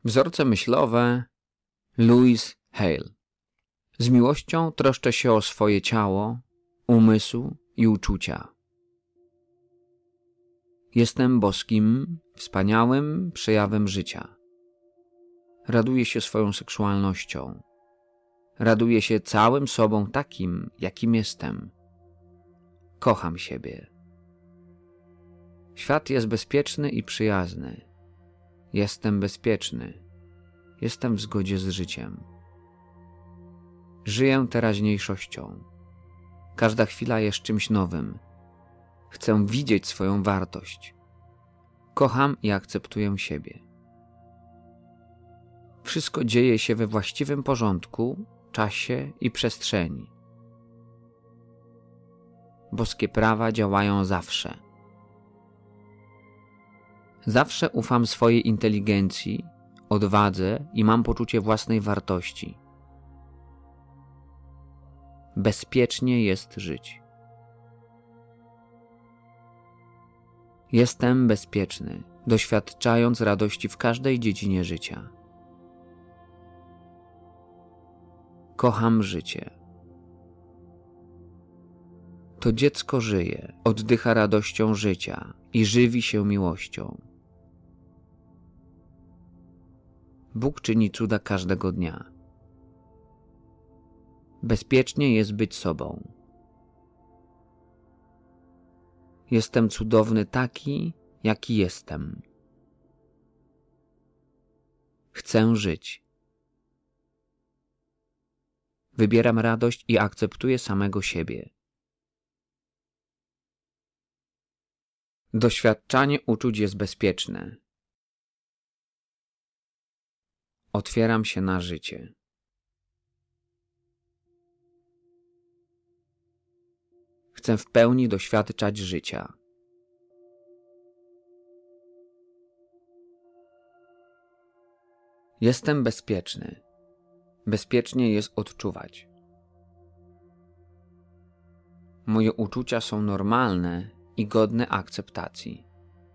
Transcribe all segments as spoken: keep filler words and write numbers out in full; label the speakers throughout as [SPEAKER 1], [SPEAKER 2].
[SPEAKER 1] Wzorce myślowe Louise Hay. Z miłością troszczę się o swoje ciało, umysł i uczucia. Jestem boskim, wspaniałym przejawem życia. Raduję się swoją seksualnością. Raduję się całym sobą takim, jakim jestem. Kocham siebie. Świat jest bezpieczny i przyjazny. Jestem bezpieczny. Jestem w zgodzie z życiem. Żyję teraźniejszością. Każda chwila jest czymś nowym. Chcę widzieć swoją wartość. Kocham i akceptuję siebie. Wszystko dzieje się we właściwym porządku, czasie i przestrzeni. Boskie prawa działają zawsze. Zawsze ufam swojej inteligencji, odwadze i mam poczucie własnej wartości. Bezpiecznie jest żyć. Jestem bezpieczny, doświadczając radości w każdej dziedzinie życia. Kocham życie. To dziecko żyje, oddycha radością życia i żywi się miłością. Bóg czyni cuda każdego dnia. Bezpiecznie jest być sobą. Jestem cudowny taki, jaki jestem. Chcę żyć. Wybieram radość i akceptuję samego siebie. Doświadczanie uczuć jest bezpieczne. Otwieram się na życie. Chcę w pełni doświadczać życia. Jestem bezpieczny. Bezpiecznie jest odczuwać. Moje uczucia są normalne i godne akceptacji.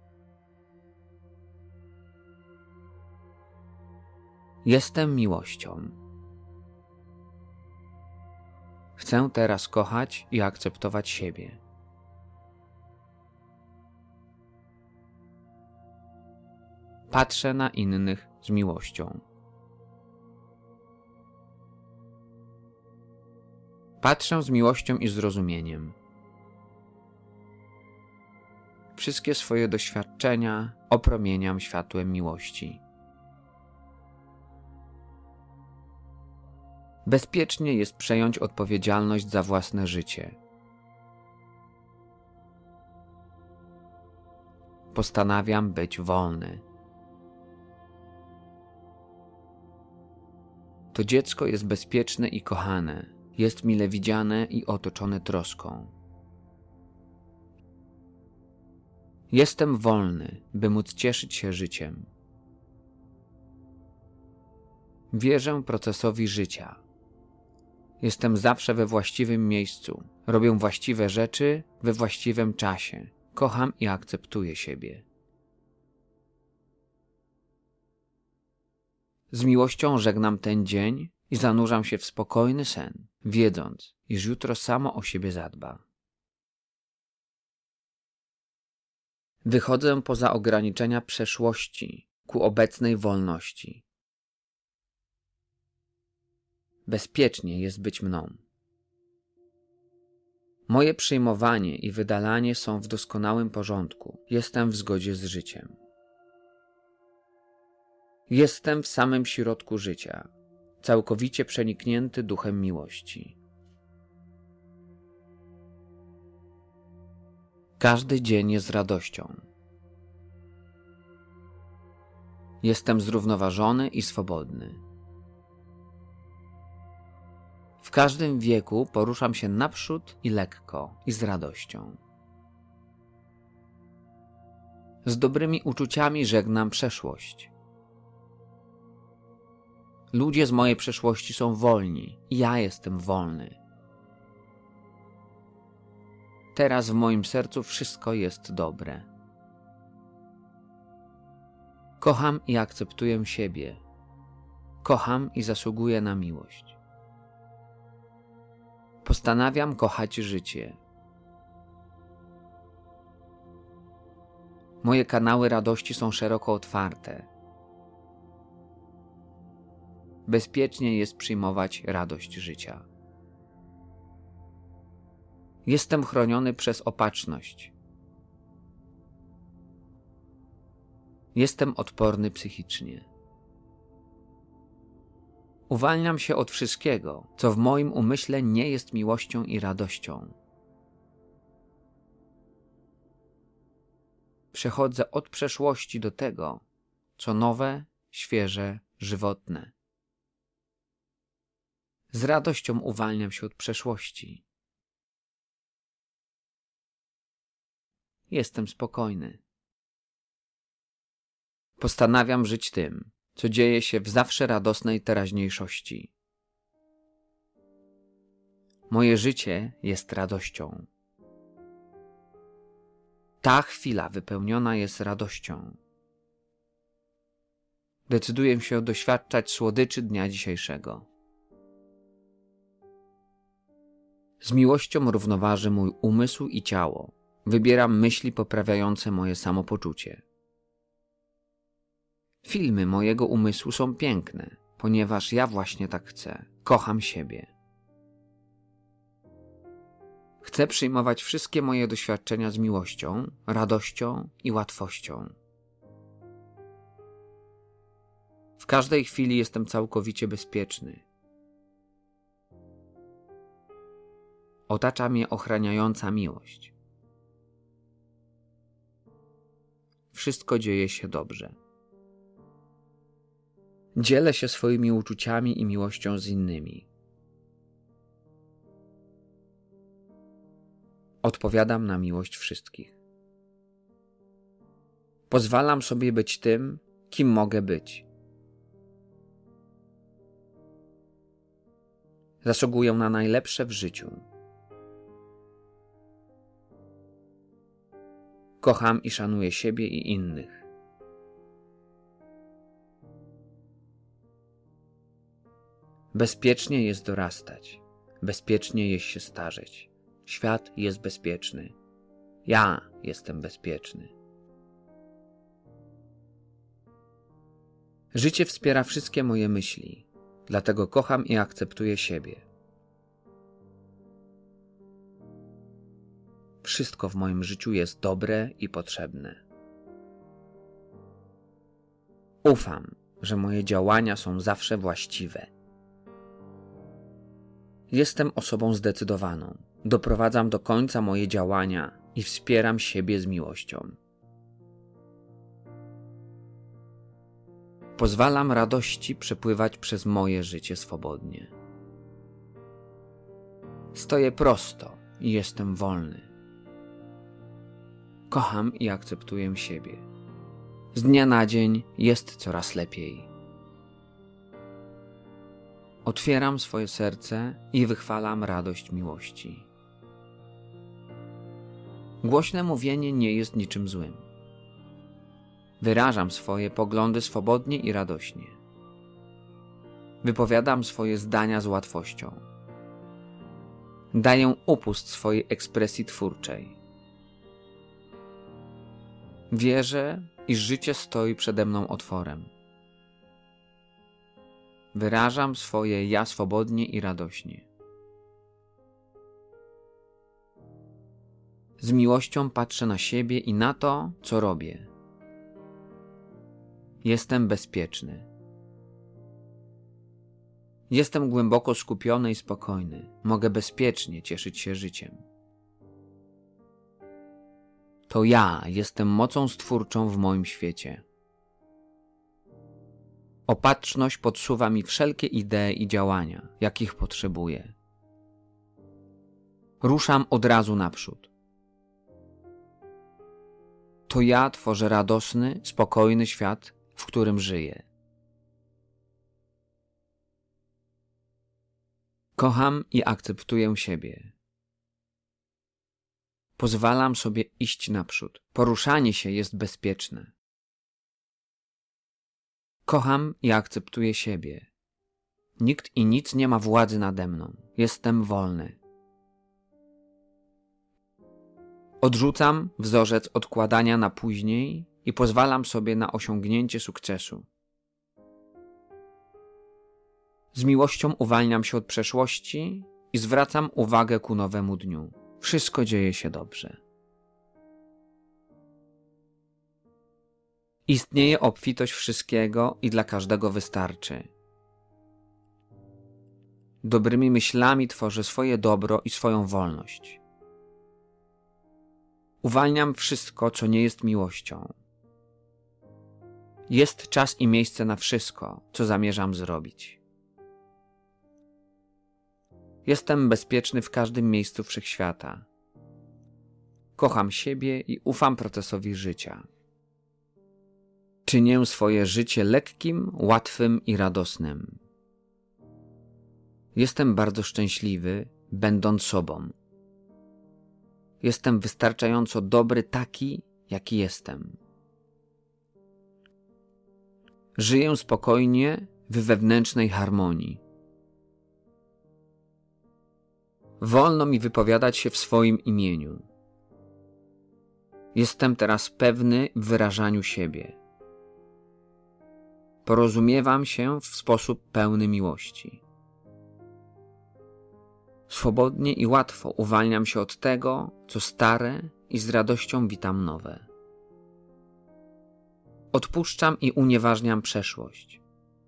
[SPEAKER 1] Jestem miłością. Chcę teraz kochać i akceptować siebie. Patrzę na innych z miłością. Patrzę z miłością i zrozumieniem. Wszystkie swoje doświadczenia opromieniam światłem miłości. Bezpiecznie jest przejąć odpowiedzialność za własne życie. Postanawiam być wolny. To dziecko jest bezpieczne i kochane. Jest mile widziane i otoczone troską. Jestem wolny, by móc cieszyć się życiem. Wierzę procesowi życia. Jestem zawsze we właściwym miejscu. Robię właściwe rzeczy we właściwym czasie. Kocham i akceptuję siebie. Z miłością żegnam ten dzień i zanurzam się w spokojny sen, wiedząc, iż jutro samo o siebie zadba. Wychodzę poza ograniczenia przeszłości ku obecnej wolności. Bezpiecznie jest być mną. Moje przyjmowanie i wydalanie są w doskonałym porządku. Jestem w zgodzie z życiem. Jestem w samym środku życia, całkowicie przeniknięty duchem miłości. Każdy dzień jest radością. Jestem zrównoważony i swobodny. W każdym wieku poruszam się naprzód i lekko i z radością. Z dobrymi uczuciami żegnam przeszłość. Ludzie z mojej przeszłości są wolni i ja jestem wolny. Teraz w moim sercu wszystko jest dobre. Kocham i akceptuję siebie. Kocham i zasługuję na miłość. Postanawiam kochać życie. Moje kanały radości są szeroko otwarte. Bezpiecznie jest przyjmować radość życia. Jestem chroniony przez opatrzność. Jestem odporny psychicznie. Uwalniam się od wszystkiego, co w moim umyśle nie jest miłością i radością. Przechodzę od przeszłości do tego, co nowe, świeże, żywotne. Z radością uwalniam się od przeszłości. Jestem spokojny. Postanawiam żyć tym, co dzieje się w zawsze radosnej teraźniejszości. Moje życie jest radością. Ta chwila wypełniona jest radością. Decyduję się doświadczać słodyczy dnia dzisiejszego. Z miłością równoważy mój umysł i ciało. Wybieram myśli poprawiające moje samopoczucie. Filmy mojego umysłu są piękne, ponieważ ja właśnie tak chcę. Kocham siebie. Chcę przyjmować wszystkie moje doświadczenia z miłością, radością i łatwością. W każdej chwili jestem całkowicie bezpieczny. Otacza mnie ochraniająca miłość. Wszystko dzieje się dobrze. Dzielę się swoimi uczuciami i miłością z innymi. Odpowiadam na miłość wszystkich. Pozwalam sobie być tym, kim mogę być. Zasługuję na najlepsze w życiu. Kocham i szanuję siebie i innych. Bezpiecznie jest dorastać. Bezpiecznie jest się starzeć. Świat jest bezpieczny. Ja jestem bezpieczny. Życie wspiera wszystkie moje myśli, dlatego kocham i akceptuję siebie. Wszystko w moim życiu jest dobre i potrzebne. Ufam, że moje działania są zawsze właściwe. Jestem osobą zdecydowaną. Doprowadzam do końca moje działania i wspieram siebie z miłością. Pozwalam radości przepływać przez moje życie swobodnie. Stoję prosto i jestem wolny. Kocham i akceptuję siebie. Z dnia na dzień jest coraz lepiej. Otwieram swoje serce i wychwalam radość miłości. Głośne mówienie nie jest niczym złym. Wyrażam swoje poglądy swobodnie i radośnie. Wypowiadam swoje zdania z łatwością. Daję upust swojej ekspresji twórczej. Wierzę, iż życie stoi przede mną otworem. Wyrażam swoje ja swobodnie i radośnie. Z miłością patrzę na siebie i na to, co robię. Jestem bezpieczny. Jestem głęboko skupiony i spokojny. Mogę bezpiecznie cieszyć się życiem. To ja jestem mocą stwórczą w moim świecie. Opatrzność podsuwa mi wszelkie idee i działania, jakich potrzebuję. Ruszam od razu naprzód. To ja tworzę radosny, spokojny świat, w którym żyję. Kocham i akceptuję siebie. Pozwalam sobie iść naprzód. Poruszanie się jest bezpieczne. Kocham i akceptuję siebie. Nikt i nic nie ma władzy nade mną. Jestem wolny. Odrzucam wzorzec odkładania na później i pozwalam sobie na osiągnięcie sukcesu. Z miłością uwalniam się od przeszłości i zwracam uwagę ku nowemu dniu. Wszystko dzieje się dobrze. Istnieje obfitość wszystkiego i dla każdego wystarczy. Dobrymi myślami tworzę swoje dobro i swoją wolność. Uwalniam wszystko, co nie jest miłością. Jest czas i miejsce na wszystko, co zamierzam zrobić. Jestem bezpieczny w każdym miejscu wszechświata. Kocham siebie i ufam procesowi życia. Czynię swoje życie lekkim, łatwym i radosnym. Jestem bardzo szczęśliwy, będąc sobą. Jestem wystarczająco dobry taki, jaki jestem. Żyję spokojnie w wewnętrznej harmonii. Wolno mi wypowiadać się w swoim imieniu. Jestem teraz pewny w wyrażaniu siebie. Porozumiewam się w sposób pełny miłości. Swobodnie i łatwo uwalniam się od tego, co stare i z radością witam nowe. Odpuszczam i unieważniam przeszłość.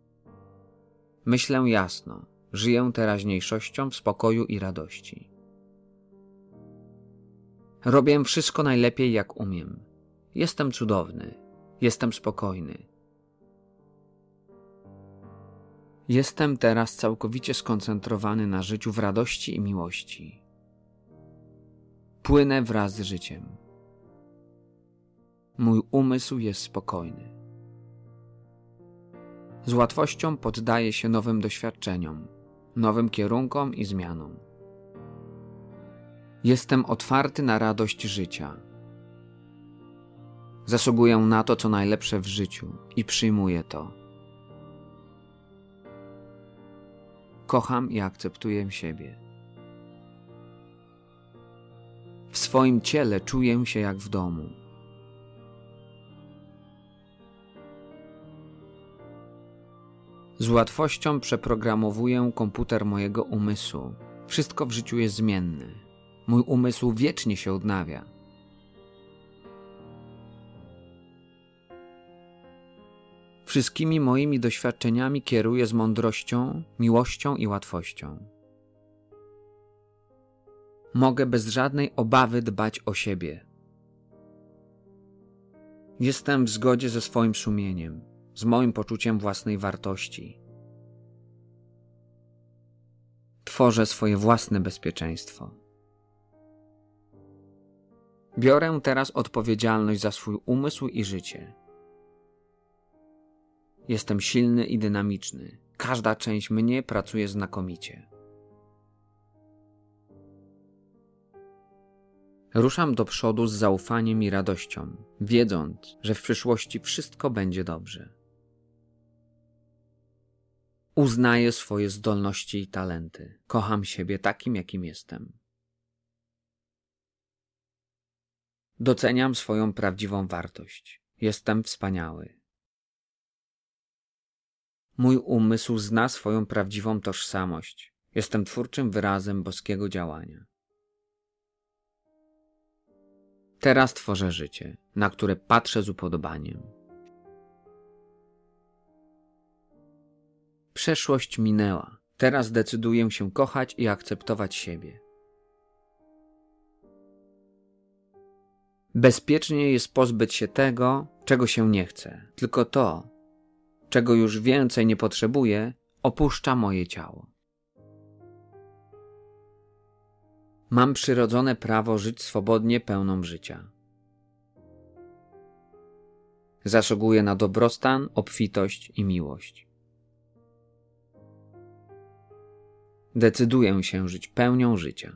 [SPEAKER 1] Myślę jasno, żyję teraźniejszością w spokoju i radości. Robię wszystko najlepiej, jak umiem. Jestem cudowny. Jestem spokojny. Jestem teraz całkowicie skoncentrowany na życiu w radości i miłości. Płynę wraz z życiem. Mój umysł jest spokojny. Z łatwością poddaję się nowym doświadczeniom, nowym kierunkom i zmianom. Jestem otwarty na radość życia. Zasługuję na to, co najlepsze w życiu i przyjmuję to. Kocham i akceptuję siebie. W swoim ciele czuję się jak w domu. Z łatwością przeprogramowuję komputer mojego umysłu. Wszystko w życiu jest zmienne. Mój umysł wiecznie się odnawia. Wszystkimi moimi doświadczeniami kieruję z mądrością, miłością i łatwością. Mogę bez żadnej obawy dbać o siebie. Jestem w zgodzie ze swoim sumieniem, z moim poczuciem własnej wartości. Tworzę swoje własne bezpieczeństwo. Biorę teraz odpowiedzialność za swój umysł i życie. Jestem silny i dynamiczny. Każda część mnie pracuje znakomicie. Ruszam do przodu z zaufaniem i radością, wiedząc, że w przyszłości wszystko będzie dobrze. Uznaję swoje zdolności i talenty. Kocham siebie takim, jakim jestem. Doceniam swoją prawdziwą wartość. Jestem wspaniały. Mój umysł zna swoją prawdziwą tożsamość. Jestem twórczym wyrazem boskiego działania. Teraz tworzę życie, na które patrzę z upodobaniem. Przeszłość minęła. Teraz decyduję się kochać i akceptować siebie. Bezpiecznie jest pozbyć się tego, czego się nie chce. Tylko to, czego już więcej nie potrzebuję, opuszcza moje ciało. Mam przyrodzone prawo żyć swobodnie pełną życia. Zasługuję na dobrostan, obfitość i miłość. Decyduję się żyć pełnią życia.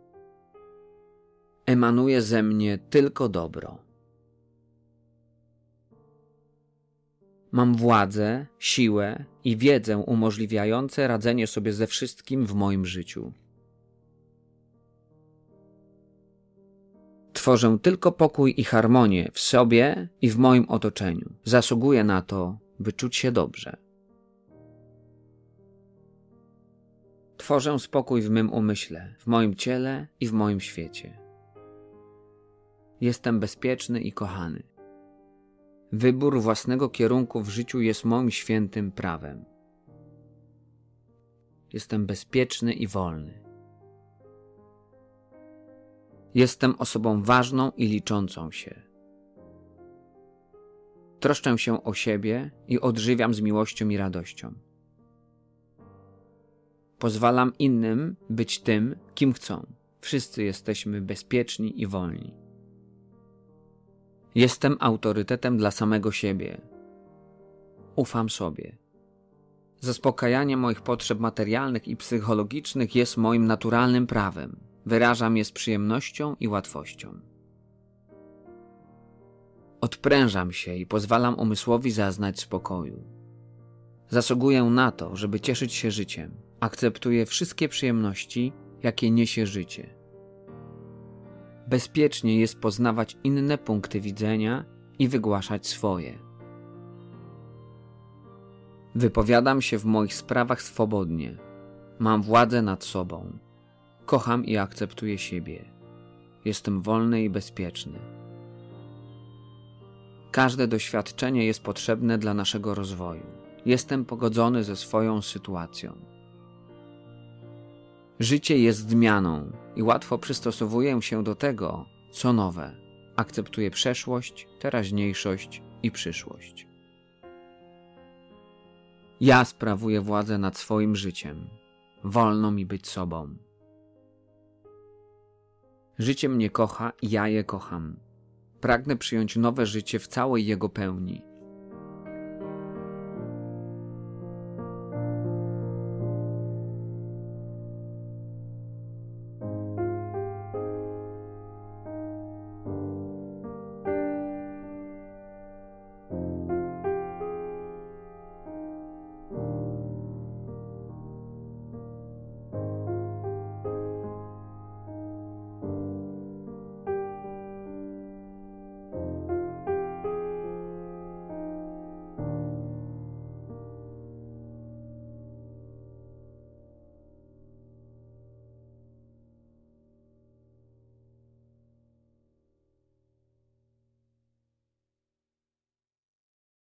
[SPEAKER 1] Emanuje ze mnie tylko dobro. Mam władzę, siłę i wiedzę umożliwiające radzenie sobie ze wszystkim w moim życiu. Tworzę tylko pokój i harmonię w sobie i w moim otoczeniu. Zasługuję na to, by czuć się dobrze. Tworzę spokój w mym umyśle, w moim ciele i w moim świecie. Jestem bezpieczny i kochany. Wybór własnego kierunku w życiu jest moim świętym prawem. Jestem bezpieczny i wolny. Jestem osobą ważną i liczącą się. Troszczę się o siebie i odżywiam z miłością i radością. Pozwalam innym być tym, kim chcą. Wszyscy jesteśmy bezpieczni i wolni. Jestem autorytetem dla samego siebie. Ufam sobie. Zaspokajanie moich potrzeb materialnych i psychologicznych jest moim naturalnym prawem. Wyrażam je z przyjemnością i łatwością. Odprężam się i pozwalam umysłowi zaznać spokoju. Zasługuję na to, żeby cieszyć się życiem. Akceptuję wszystkie przyjemności, jakie niesie życie. Bezpiecznie jest poznawać inne punkty widzenia i wygłaszać swoje. Wypowiadam się w moich sprawach swobodnie. Mam władzę nad sobą. Kocham i akceptuję siebie. Jestem wolny i bezpieczny. Każde doświadczenie jest potrzebne dla naszego rozwoju. Jestem pogodzony ze swoją sytuacją. Życie jest zmianą i łatwo przystosowuję się do tego, co nowe. Akceptuję przeszłość, teraźniejszość i przyszłość. Ja sprawuję władzę nad swoim życiem. Wolno mi być sobą. Życie mnie kocha i ja je kocham. Pragnę przyjąć nowe życie w całej jego pełni.